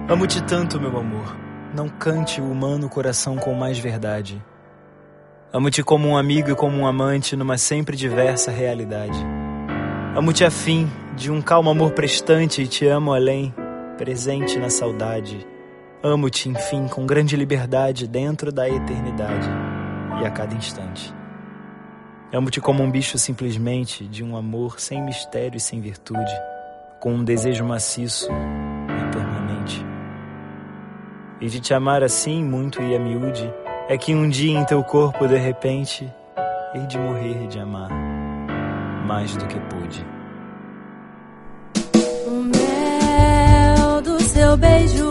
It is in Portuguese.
Amo-te tanto, meu amor, não cante o humano coração com mais verdade. Amo-te como um amigo e como um amante numa sempre diversa realidade. Amo-te a fim de um calmo amor prestante e te amo além, presente na saudade. Amo-te, enfim, com grande liberdade dentro da eternidade e a cada instante. Amo-te como um bicho simplesmente de um amor sem mistério e sem virtude, com um desejo maciço e permanente. E de te amar assim, muito e a miúde, é que um dia em teu corpo, de repente, hei de morrer de amar, mais do que pude. O mel do seu beijo